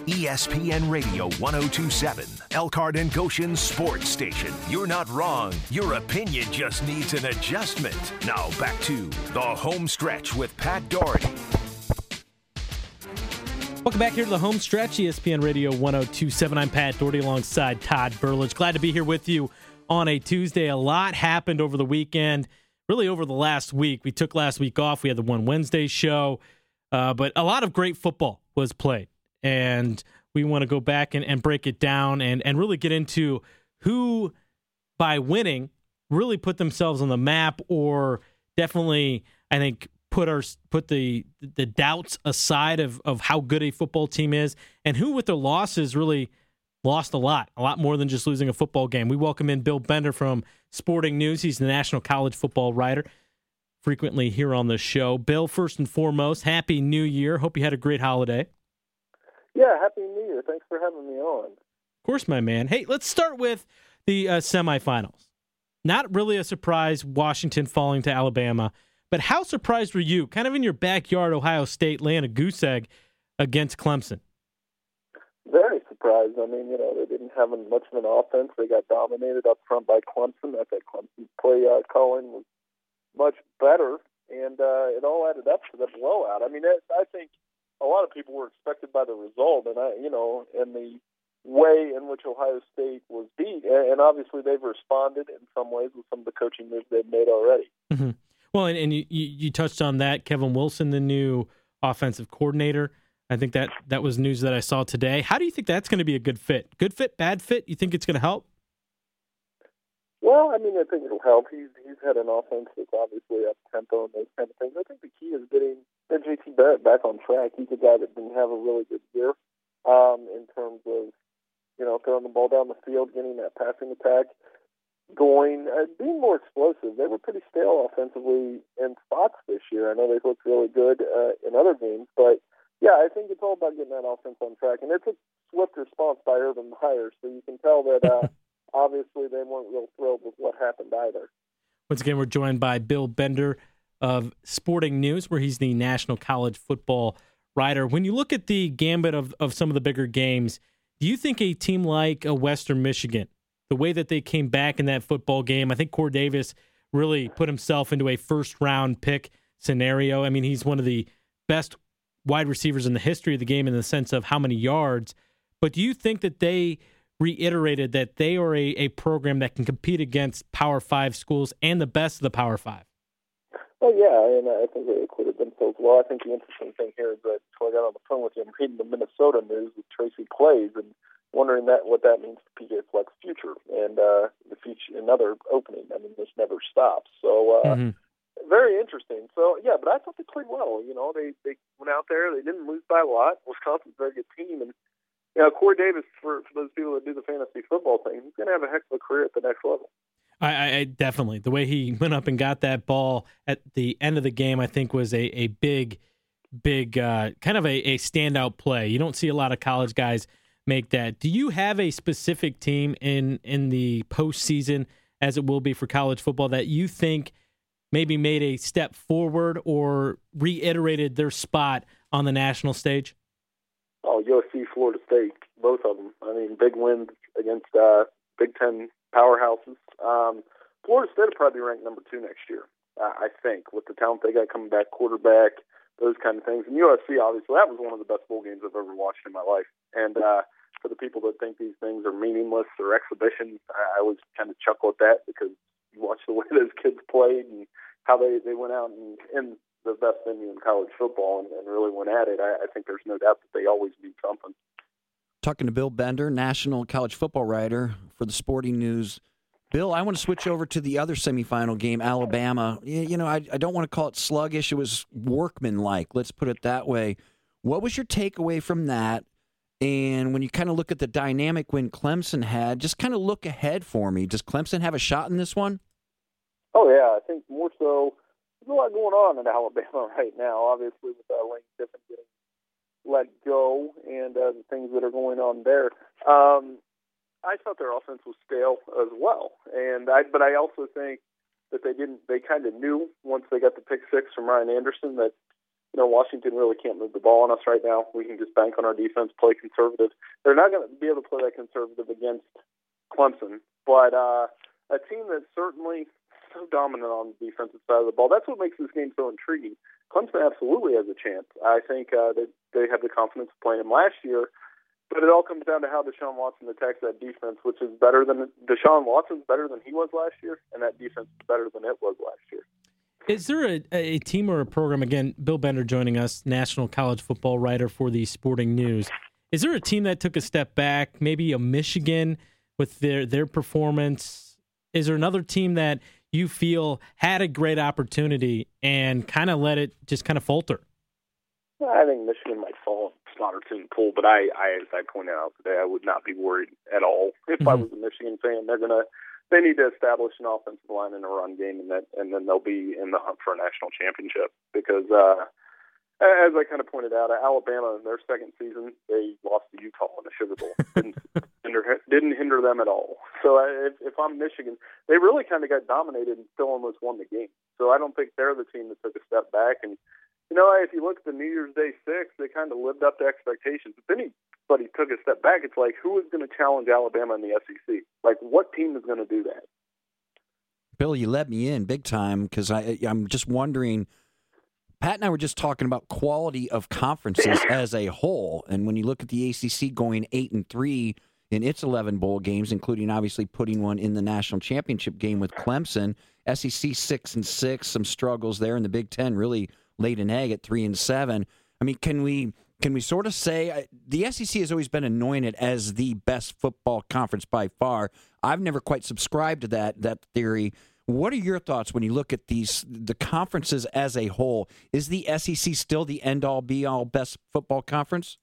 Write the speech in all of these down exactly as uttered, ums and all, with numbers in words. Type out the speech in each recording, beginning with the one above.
E S P N Radio one oh two point seven, Elkhart and Goshen's sports station. You're not wrong. Your opinion just needs an adjustment. Now back to the home stretch with Pat Doherty. Welcome back here to the home stretch, E S P N Radio one oh two point seven. I'm Pat Doherty alongside Todd Burlage. Glad to be here with you on a Tuesday. A lot happened over the weekend, really over the last week. We took last week off. We had the One Wednesday show, uh, but a lot of great football was played. And we want to go back and, and break it down and, and really get into who, by winning, really put themselves on the map or definitely, I think, put our put the the doubts aside of, of how good a football team is, and who with their losses really lost a lot, a lot more than just losing a football game. We welcome in Bill Bender from Sporting News. He's the national college football writer, frequently here on the show. Bill, first and foremost, Happy New Year. Hope you had a great holiday. Yeah, Happy New Year. Thanks for having me on. Of course, my man. Hey, let's start with the uh, semifinals. Not really a surprise, Washington falling to Alabama. But how surprised were you, kind of in your backyard, Ohio State laying a goose egg against Clemson? Very surprised. I mean, you know, they didn't have much of an offense. They got dominated up front by Clemson. I think Clemson's play uh, calling was much better, and uh, it all added up to the blowout. I mean, it, I think a lot of people were expected by the result, and I, you know, and the way in which Ohio State was beat, and, and obviously they've responded in some ways with some of the coaching moves they've made already. Mm-hmm. Well, and, and you, you touched on that. Kevin Wilson, the new offensive coordinator. I think that, that was news that I saw today. How do you think that's going to be a good fit? Good fit, bad fit? You think it's going to help? Well, I mean, I think it'll help. He's he's had an offense that's obviously up tempo and those kind of things. I think the key is getting J T Barrett back on track. He's a guy that didn't have a really good year um, in terms of, you know, throwing the ball down the field, getting that passing attack going, uh, being more explosive. They were pretty stale offensively in spots this year. I know they've looked really good uh, in other games, but yeah, I think it's all about getting that offense on track. And it's a swift response by Urban Meyer, so you can tell that uh, obviously they weren't real thrilled with what happened either. Once again, we're joined by Bill Bender of Sporting News, where he's the national college football writer. When you look at the gambit of, of some of the bigger games, do you think a team like a Western Michigan, the way that they came back in that football game, I think Corey Davis really put himself into a first-round pick scenario. I mean, he's one of the best wide receivers in the history of the game in the sense of how many yards. But do you think that they reiterated that they are a, a program that can compete against Power Five schools and the best of the Power Five? Well, yeah, and I think they acquitted themselves well. I think the interesting thing here is that until I got on the phone with you, I'm reading the Minnesota news with Tracy Claeys and wondering that what that means for P J Fleck's future and uh, the future, another opening. I mean, this never stops. So uh, mm-hmm. very interesting. So yeah, but I thought they played well. You know, they they went out there, they didn't lose by a lot. Wisconsin's a very good team, and you know, Corey Davis, for, for those people that do the fantasy football thing, he's going to have a heck of a career at the next level. I, I definitely the way he went up and got that ball at the end of the game, I think was a a big, big uh, kind of a, a standout play. You don't see a lot of college guys make that. Do you have a specific team in in the postseason, as it will be for college football, that you think maybe made a step forward or reiterated their spot on the national stage? Oh, U S C, Florida State, both of them. I mean, big wins against uh, Big Ten powerhouses. Um, Florida State will probably be ranked number two next year, uh, I think, with the talent they got coming back, quarterback, those kind of things. And U S C, obviously, that was one of the best bowl games I've ever watched in my life. And uh, for the people that think these things are meaningless or exhibitions, I, I always kind of chuckle at that because you watch the way those kids played and how they, they went out and in the best venue in college football and, and really went at it. I, I think there's no doubt that they always beat something. Talking to Bill Bender, national college football writer for the Sporting News. Bill, I want to switch over to the other semifinal game, Alabama. You, you know, I, I don't want to call it sluggish. It was workmanlike. Let's put it that way. What was your takeaway from that? And when you kind of look at the dynamic when Clemson had, just kind of look ahead for me. Does Clemson have a shot in this one? Oh, yeah. I think more so. There's a lot going on in Alabama right now, obviously, with uh, Lane Kiffin getting let go and uh, the things that are going on there. Um, I thought their offense was stale as well, and I, but I also think that they didn't. They kind of knew once they got the pick six from Ryan Anderson that you know, Washington really can't move the ball on us right now. We can just bank on our defense, play conservative. They're not going to be able to play that conservative against Clemson, but uh, a team that's certainly so dominant on the defensive side of the ball. That's what makes this game so intriguing. Clemson absolutely has a chance. I think uh, that they have the confidence of playing him last year, but it all comes down to how Deshaun Watson attacks that defense, which is better than Deshaun Watson's better than he was last year, and that defense is better than it was last year. Is there a, a team or a program, again, Bill Bender joining us, national college football writer for the Sporting News. Is there a team that took a step back, maybe a Michigan with their, their performance? Is there another team that you feel had a great opportunity and kind of let it just kind of falter? I think Michigan might fall in spot or two in the pool, but I, I, as I pointed out today, I would not be worried at all. If mm-hmm. I was a Michigan fan, they're going to They need to establish an offensive line and a run game, and that, and then they'll be in the hunt for a national championship. Because, uh, as I kind of pointed out, Alabama in their second season, they lost to Utah in the Sugar Bowl. Didn't hinder, didn't hinder them at all. So if, if I'm Michigan, they really kind of got dominated and still almost won the game. So I don't think they're the team that took a step back. And you know, if you look at the New Year's Day Six, they kind of lived up to expectations. If anybody took a step back, it's like, who is going to challenge Alabama in the S E C? Like, what team is going to do that? Bill, you let me in big time because I'm just wondering. Pat and I were just talking about quality of conferences as a whole, and when you look at the A C C going eight and three in its eleven bowl games, including obviously putting one in the national championship game with Clemson, S E C six and six, some struggles there, and the Big Ten really laid an egg at three and seven. I mean, can we can we sort of say the S E C has always been anointed as the best football conference by far? I've never quite subscribed to that that theory. What are your thoughts when you look at these the conferences as a whole? Is the S E C still the end-all, be-all, best football conference?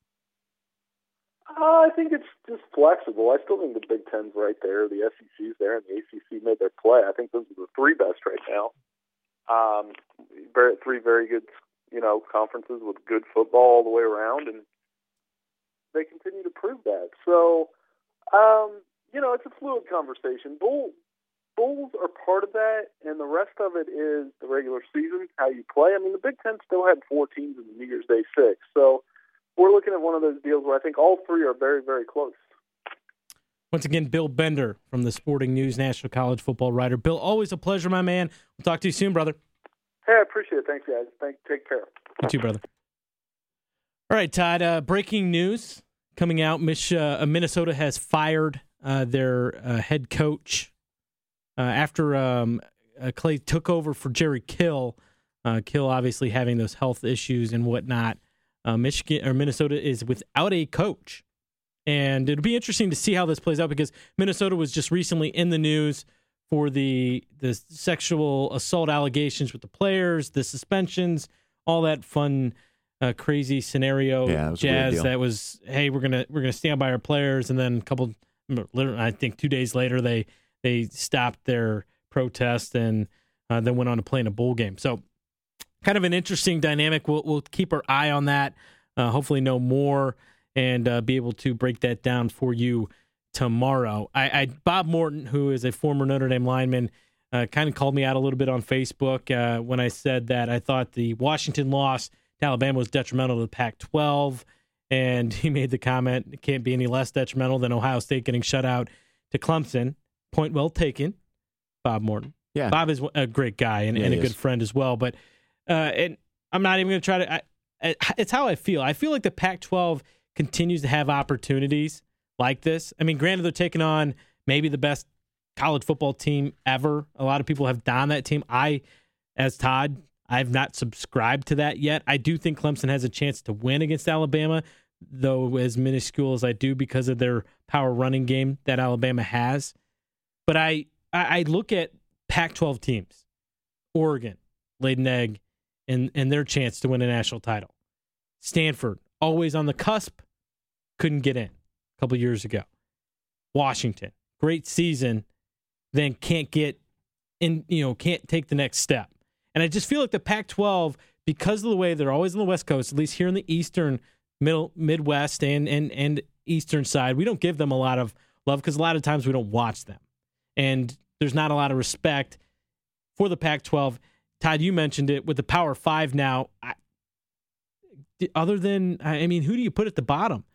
Uh, I think it's just flexible. I still think the Big Ten's right there, the S E C's there, and the A C C made their play. I think those are the three best right now. Um, very, three very good, you know, conferences with good football all the way around, and they continue to prove that. So, um, you know, it's a fluid conversation. Bull. Bowls are part of that, and the rest of it is the regular season, how you play. I mean, the Big Ten still had four teams in the New Year's Day Six, so we're looking at one of those deals where I think all three are very, very close. Once again, Bill Bender from the Sporting News, national college football writer. Bill, always a pleasure, my man. We'll talk to you soon, brother. Hey, I appreciate it. Thanks, guys. Thank, take care. You too, brother. All right, Todd, uh, breaking news coming out. Mich- uh, Minnesota has fired uh, their uh, head coach. Uh, after um, uh, Clay took over for Jerry Kill, uh, Kill obviously having those health issues and whatnot, uh, Michigan or Minnesota is without a coach, and it'll be interesting to see how this plays out because Minnesota was just recently in the news for the the sexual assault allegations with the players, the suspensions, all that fun, uh, crazy scenario yeah, that jazz. That was, hey, we're gonna we're gonna stand by our players, and then a couple, literally, I think two days later they. They stopped their protest and uh, then went on to play in a bowl game. So kind of an interesting dynamic. We'll, we'll keep our eye on that, uh, hopefully know more and uh, be able to break that down for you tomorrow. I, I Bob Morton, who is a former Notre Dame lineman, uh, kind of called me out a little bit on Facebook uh, when I said that I thought the Washington loss to Alabama was detrimental to the Pac twelve. And he made the comment, it can't be any less detrimental than Ohio State getting shut out to Clemson. Point well taken, Bob Morton. Yeah, Bob is a great guy and, yeah, and a is. good friend as well. But uh, and I'm not even going to try to. I, I, it's how I feel. I feel like the Pac twelve continues to have opportunities like this. I mean, granted, they're taking on maybe the best college football team ever. A lot of people have donned that team. I, as Todd, I've not subscribed to that yet. I do think Clemson has a chance to win against Alabama, though as minuscule as I do because of their power running game that Alabama has. But I, I look at Pac twelve teams, Oregon laid an egg in, in their chance to win a national title. Stanford, always on the cusp, couldn't get in a couple years ago. Washington, great season, then can't get in, you know, can't take the next step. And I just feel like the Pac twelve, because of the way they're always on the West Coast, at least here in the Eastern, Middle, Midwest, and and and Eastern side, we don't give them a lot of love because a lot of times we don't watch them. And there's not a lot of respect for the Pac twelve. Todd, you mentioned it with the Power Five now. I, other than, I mean, who do you put at the bottom?